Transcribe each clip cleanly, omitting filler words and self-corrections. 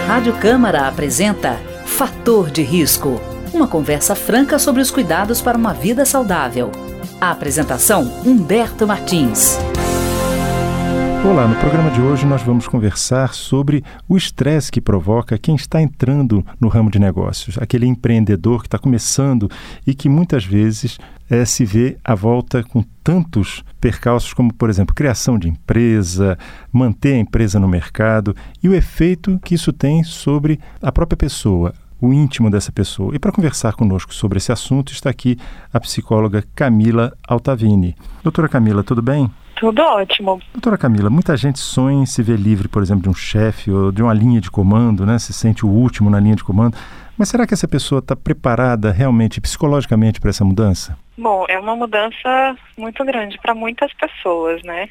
Rádio Câmara apresenta Fator de Risco, uma conversa franca sobre os cuidados para uma vida saudável. A apresentação, Humberto Martins. Olá, no programa de hoje nós vamos conversar sobre o estresse que provoca quem está entrando no ramo de negócios, aquele empreendedor que está começando e que muitas vezes se vê à volta com tantos percalços como, por exemplo, criação de empresa, manter a empresa no mercado e o efeito que isso tem sobre a própria pessoa, o íntimo dessa pessoa. E para conversar conosco sobre esse assunto está aqui a psicóloga Camila Altavini. Doutora Camila, tudo bem? Tudo ótimo. Doutora Camila, muita gente sonha em se ver livre, por exemplo, de um chefe ou de uma linha de comando, né? Se sente o último na linha de comando. Mas será que essa pessoa está preparada realmente, psicologicamente, para essa mudança? Bom, é uma mudança muito grande para muitas pessoas, né?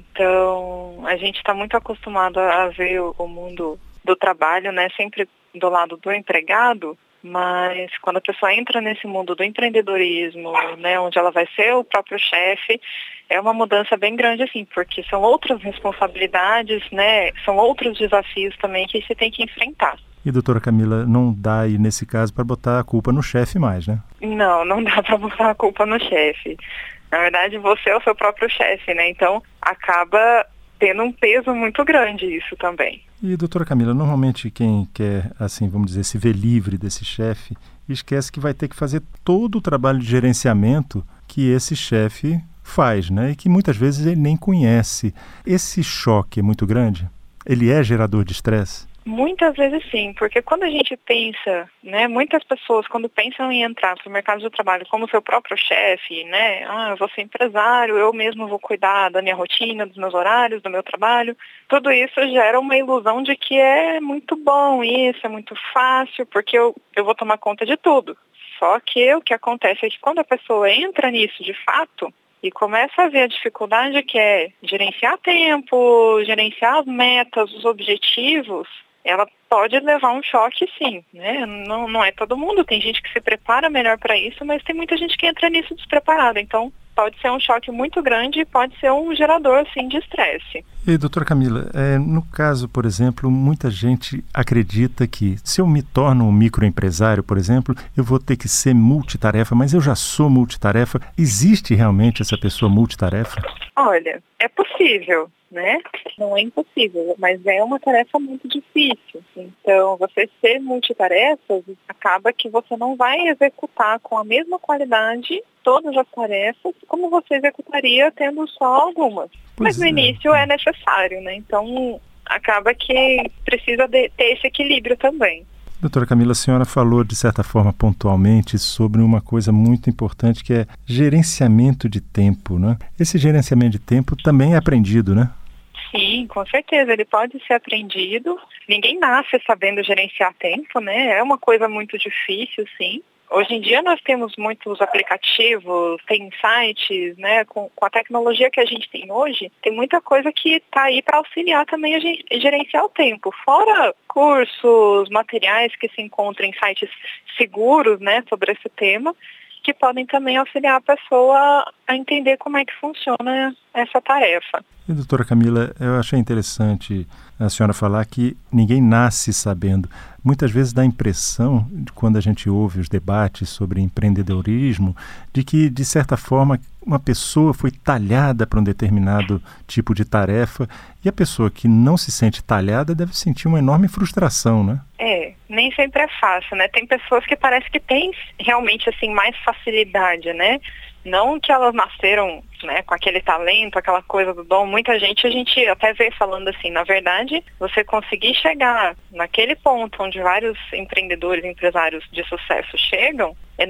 Então, a gente está muito acostumado a ver o mundo do trabalho, né? Sempre do lado do empregado, mas quando a pessoa entra nesse mundo do empreendedorismo, né, onde ela vai ser o próprio chefe, é uma mudança bem grande, assim, porque são outras responsabilidades, né, são outros desafios também que se tem que enfrentar. E, doutora Camila, não dá aí, nesse caso, para botar a culpa no chefe mais, né? Não dá para botar a culpa no chefe. Na verdade, você é o seu próprio chefe, né, então acaba tendo um peso muito grande isso também. E, doutora Camila, normalmente quem quer, assim, vamos dizer, se ver livre desse chefe, esquece que vai ter que fazer todo o trabalho de gerenciamento que esse chefe faz, né? E que muitas vezes ele nem conhece. Esse choque é muito grande? Ele é gerador de estresse? Muitas vezes sim, porque quando a gente pensa, né, muitas pessoas quando pensam em entrar para o mercado de trabalho como seu próprio chefe, né, eu vou ser empresário, eu mesmo vou cuidar da minha rotina, dos meus horários, do meu trabalho, tudo isso gera uma ilusão de que é muito bom isso, é muito fácil, porque eu vou tomar conta de tudo. Só que o que acontece é que quando a pessoa entra nisso de fato, e começa a ver a dificuldade que é gerenciar tempo, gerenciar as metas, os objetivos, ela pode levar um choque, sim, né? Não é todo mundo, tem gente que se prepara melhor para isso, mas tem muita gente que entra nisso despreparada. Então, pode ser um choque muito grande e pode ser um gerador, assim, de estresse. E, doutora Camila, no caso, por exemplo, muita gente acredita que se eu me torno um microempresário, por exemplo, eu vou ter que ser multitarefa, mas eu já sou multitarefa. Existe realmente essa pessoa multitarefa? Olha, é possível, né? Não é impossível, mas é uma tarefa muito difícil. Então, você ser multitarefa, acaba que você não vai executar com a mesma qualidade todas as tarefas como você executaria tendo só algumas. Mas no início é necessário, né? Então, acaba que precisa ter esse equilíbrio também. Doutora Camila, a senhora falou, de certa forma, pontualmente, sobre uma coisa muito importante que é gerenciamento de tempo, né? Esse gerenciamento de tempo também é aprendido, né? Sim, com certeza, ele pode ser aprendido. Ninguém nasce sabendo gerenciar tempo, né? É uma coisa muito difícil, sim. Hoje em dia nós temos muitos aplicativos, tem sites, né? Com a tecnologia que a gente tem hoje, tem muita coisa que está aí para auxiliar também a gerenciar o tempo. Fora cursos, materiais que se encontram em sites seguros, né? Sobre esse tema, que podem também auxiliar a pessoa a entender como é que funciona essa tarefa. E, doutora Camila, eu achei interessante a senhora falar que ninguém nasce sabendo. Muitas vezes dá a impressão, quando a gente ouve os debates sobre empreendedorismo, de que, de certa forma, uma pessoa foi talhada para um determinado tipo de tarefa e a pessoa que não se sente talhada deve sentir uma enorme frustração, né? Nem sempre é fácil, né? Tem pessoas que parece que têm realmente, assim, mais facilidade, né? Não que elas nasceram, né, com aquele talento, aquela coisa do dom. Muita gente, a gente até vê falando assim, na verdade, você conseguir chegar naquele ponto onde vários empreendedores, empresários de sucesso chegam, é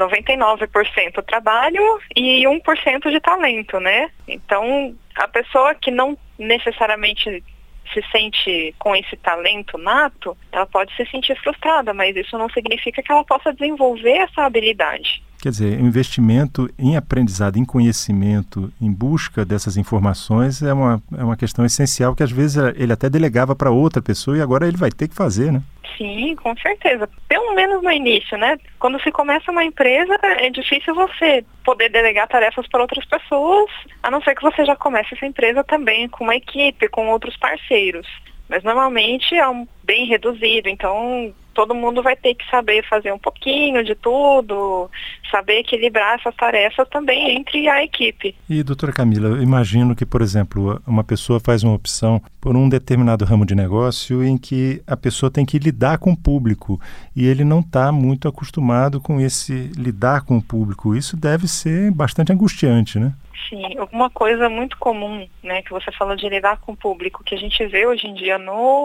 99% trabalho e 1% de talento, né? Então, a pessoa que não necessariamente se sente com esse talento nato, ela pode se sentir frustrada, mas isso não significa que ela possa desenvolver essa habilidade. Quer dizer, o investimento em aprendizado, em conhecimento, em busca dessas informações é uma questão essencial que às vezes ele até delegava para outra pessoa e agora ele vai ter que fazer, né? Sim, com certeza. Pelo menos no início, né? Quando se começa uma empresa, é difícil você poder delegar tarefas para outras pessoas, a não ser que você já comece essa empresa também com uma equipe, com outros parceiros. mas normalmente é bem reduzido, então todo mundo vai ter que saber fazer um pouquinho de tudo, saber equilibrar essas tarefas também entre a equipe. E, doutora Camila, eu imagino que, por exemplo, uma pessoa faz uma opção por um determinado ramo de negócio em que a pessoa tem que lidar com o público e ele não está muito acostumado com esse lidar com o público. Isso deve ser bastante angustiante, né? Sim, uma coisa muito comum, né, que você falou de lidar com o público, que a gente vê hoje em dia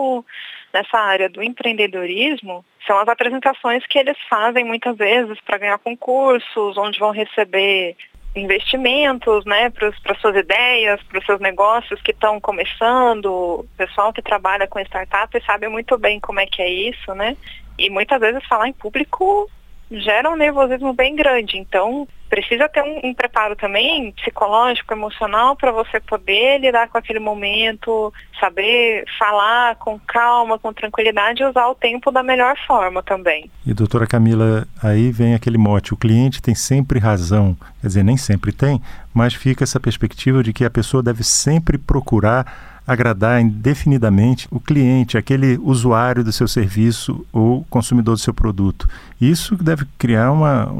nessa área do empreendedorismo, são as apresentações que eles fazem muitas vezes para ganhar concursos, onde vão receber investimentos, né, para suas ideias, para os seus negócios que estão começando. O pessoal que trabalha com startup sabe muito bem como é que é isso, né? E muitas vezes falar em público gera um nervosismo bem grande, então precisa ter um preparo também psicológico, emocional, para você poder lidar com aquele momento, saber falar com calma, com tranquilidade e usar o tempo da melhor forma também. E, doutora Camila, aí vem aquele mote, o cliente tem sempre razão, quer dizer, nem sempre tem, mas fica essa perspectiva de que a pessoa deve sempre procurar agradar indefinidamente o cliente, aquele usuário do seu serviço ou consumidor do seu produto. Isso deve criar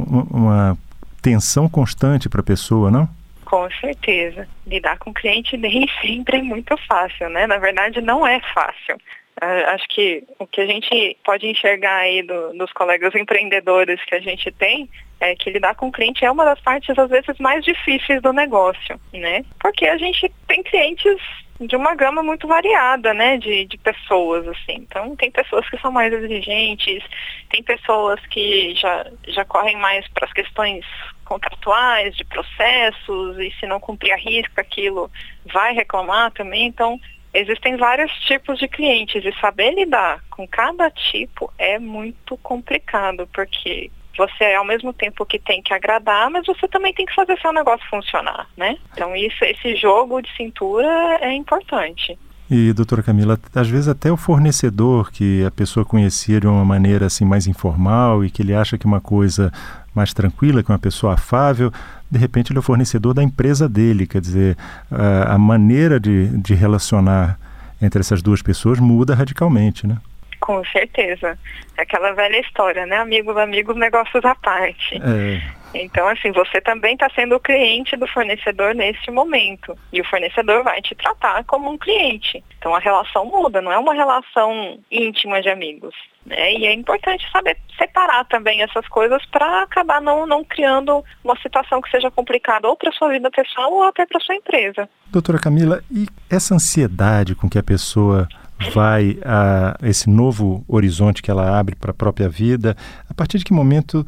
uma tensão constante para a pessoa, não? Com certeza. Lidar com o cliente nem sempre é muito fácil, né? Na verdade, não é fácil. Acho que o que a gente pode enxergar aí dos colegas empreendedores que a gente tem é que lidar com o cliente é uma das partes, às vezes, mais difíceis do negócio, né? Porque a gente tem clientes de uma gama muito variada, né, de pessoas, assim. Então, tem pessoas que são mais exigentes, tem pessoas que já correm mais para as questões contratuais, de processos, e se não cumprir a risca, aquilo vai reclamar também. Então, existem vários tipos de clientes, e saber lidar com cada tipo é muito complicado, porque você, ao mesmo tempo que tem que agradar, mas você também tem que fazer seu negócio funcionar, né? Então, esse jogo de cintura é importante. E, doutora Camila, às vezes até o fornecedor que a pessoa conhecia de uma maneira assim mais informal e que ele acha que uma coisa mais tranquila, que uma pessoa afável, de repente ele é o fornecedor da empresa dele, quer dizer, a maneira de relacionar entre essas duas pessoas muda radicalmente, né? Com certeza. É aquela velha história, né? Amigos, negócios à parte. Então, assim, você também está sendo o cliente do fornecedor neste momento. E o fornecedor vai te tratar como um cliente. Então, a relação muda, não é uma relação íntima de amigos, né? E é importante saber separar também essas coisas para acabar não criando uma situação que seja complicada ou para sua vida pessoal ou até para sua empresa. Doutora Camila, e essa ansiedade com que a pessoa vai a esse novo horizonte que ela abre para a própria vida, a partir de que momento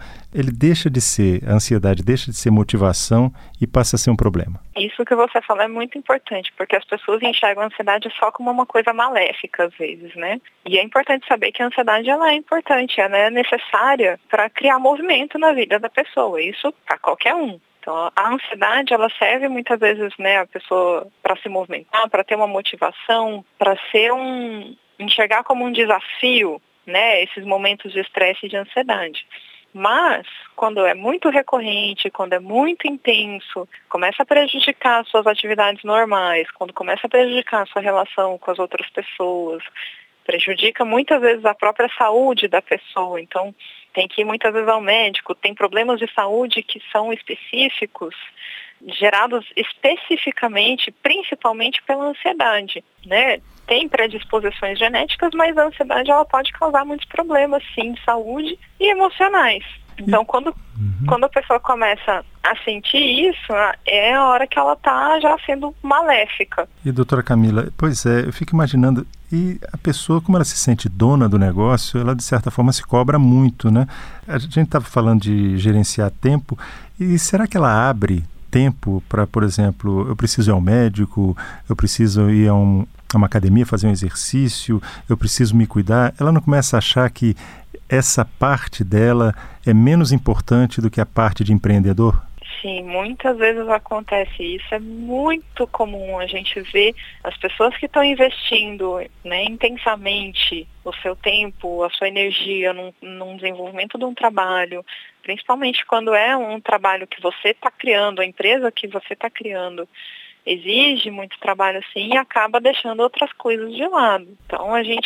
a ansiedade deixa de ser motivação e passa a ser um problema? Isso que você falou é muito importante, porque as pessoas enxergam a ansiedade só como uma coisa maléfica às vezes, né? E é importante saber que a ansiedade ela é importante, ela é necessária para criar movimento na vida da pessoa, isso para qualquer um. Então, a ansiedade, ela serve muitas vezes, né, a pessoa para se movimentar, para ter uma motivação, para enxergar como um desafio, né, esses momentos de estresse e de ansiedade. Mas, quando é muito recorrente, quando é muito intenso, começa a prejudicar suas atividades normais, quando começa a prejudicar a sua relação com as outras pessoas, prejudica muitas vezes a própria saúde da pessoa. Então, tem que ir muitas vezes ao médico, tem problemas de saúde que são específicos, gerados especificamente, principalmente pela ansiedade, né? Tem predisposições genéticas, mas a ansiedade ela pode causar muitos problemas, sim, de saúde e emocionais. Então, quando a pessoa começa a sentir isso, é a hora que ela está já sendo maléfica. E, doutora Camila, pois é, eu fico imaginando, e a pessoa, como ela se sente dona do negócio, ela de certa forma se cobra muito, né? A gente estava falando de gerenciar tempo, e será que ela abre tempo para, por exemplo, eu preciso ir ao médico, eu preciso ir a uma academia fazer um exercício, eu preciso me cuidar? Ela não começa a achar que essa parte dela é menos importante do que a parte de empreendedor? Sim, muitas vezes acontece isso. É muito comum a gente ver as pessoas que estão investindo, né, intensamente o seu tempo, a sua energia num desenvolvimento de um trabalho, principalmente quando é um trabalho que você está criando, a empresa que você está criando, exige muito trabalho assim e acaba deixando outras coisas de lado. Então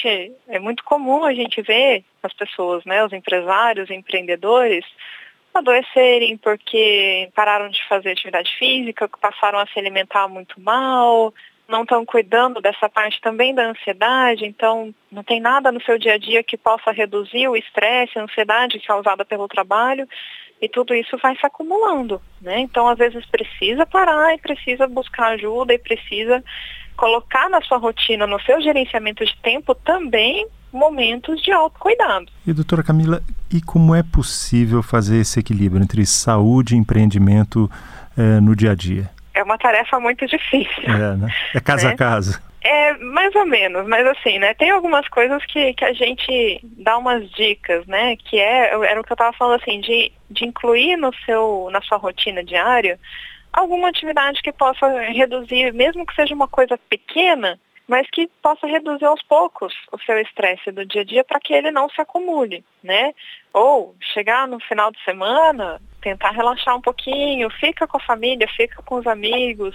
é muito comum a gente ver as pessoas, né, os empresários, empreendedores, adoecerem porque pararam de fazer atividade física, passaram a se alimentar muito mal, não estão cuidando dessa parte também da ansiedade, então não tem nada no seu dia a dia que possa reduzir o estresse, a ansiedade causada pelo trabalho, e tudo isso vai se acumulando, né? Então, às vezes, precisa parar e precisa buscar ajuda e precisa colocar na sua rotina, no seu gerenciamento de tempo também momentos de autocuidado. E, doutora Camila, e como é possível fazer esse equilíbrio entre saúde e empreendimento no dia a dia? É uma tarefa muito difícil. Né? É caso a caso. É, mais ou menos, mas assim, né, tem algumas coisas que a gente dá umas dicas, né, que era o que eu estava falando, assim, de incluir na sua rotina diária alguma atividade que possa reduzir, mesmo que seja uma coisa pequena, mas que possa reduzir aos poucos o seu estresse do dia a dia para que ele não se acumule, né? Ou chegar no final de semana, tentar relaxar um pouquinho, fica com a família, fica com os amigos,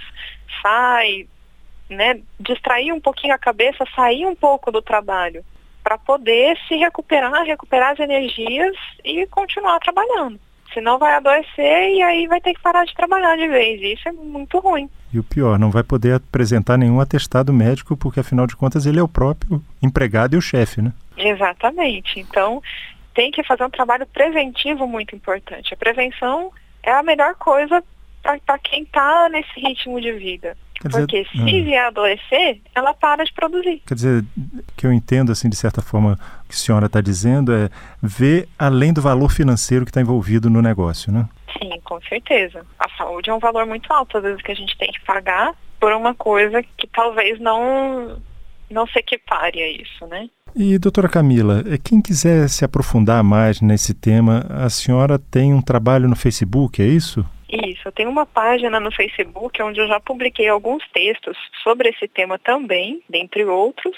sai, né? Distrair um pouquinho a cabeça, sair um pouco do trabalho, para poder se recuperar as energias e continuar trabalhando. Senão vai adoecer e aí vai ter que parar de trabalhar de vez. E isso é muito ruim. E o pior, não vai poder apresentar nenhum atestado médico, porque afinal de contas ele é o próprio empregado e o chefe, né? Exatamente. Então, tem que fazer um trabalho preventivo muito importante. A prevenção é a melhor coisa para quem está nesse ritmo de vida. Porque se vier a adoecer, ela para de produzir. Quer dizer, que eu entendo, assim, de certa forma, o que a senhora está dizendo é ver além do valor financeiro que está envolvido no negócio, né? Sim, com certeza. A saúde é um valor muito alto, às vezes, que a gente tem que pagar por uma coisa que talvez não se equipare a isso, né? E, doutora Camila, quem quiser se aprofundar mais nesse tema, a senhora tem um trabalho no Facebook, é isso? Isso, eu tenho uma página no Facebook onde eu já publiquei alguns textos sobre esse tema também, dentre outros,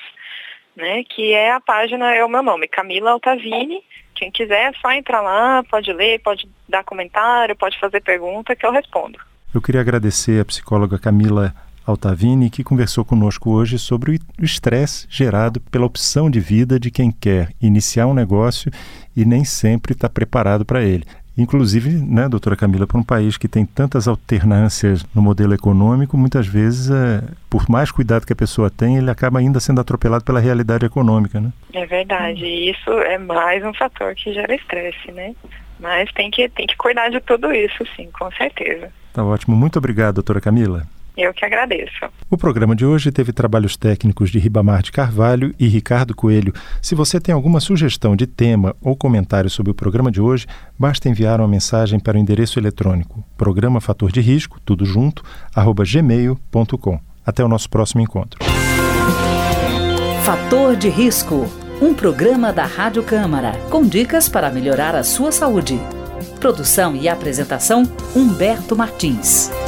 né, que é a página, é o meu nome, Camila Altavini. Quem quiser é só entrar lá, pode ler, pode dar comentário, pode fazer pergunta que eu respondo. Eu queria agradecer a psicóloga Camila Altavini, que conversou conosco hoje sobre o estresse gerado pela opção de vida de quem quer iniciar um negócio e nem sempre está preparado para ele. Inclusive, né, doutora Camila, para um país que tem tantas alternâncias no modelo econômico, muitas vezes, por mais cuidado que a pessoa tem, ele acaba ainda sendo atropelado pela realidade econômica, né? É verdade, e isso é mais um fator que gera estresse, né? Mas tem que cuidar de tudo isso, sim, com certeza. Tá ótimo. Muito obrigado, doutora Camila. Eu que agradeço. O programa de hoje teve trabalhos técnicos de Ribamar de Carvalho e Ricardo Coelho. Se você tem alguma sugestão de tema ou comentário sobre o programa de hoje, basta enviar uma mensagem para o endereço eletrônico programa Fator de Risco, tudo junto, @gmail.com. Até o nosso próximo encontro. Fator de Risco, um programa da Rádio Câmara, com dicas para melhorar a sua saúde. Produção e apresentação, Humberto Martins.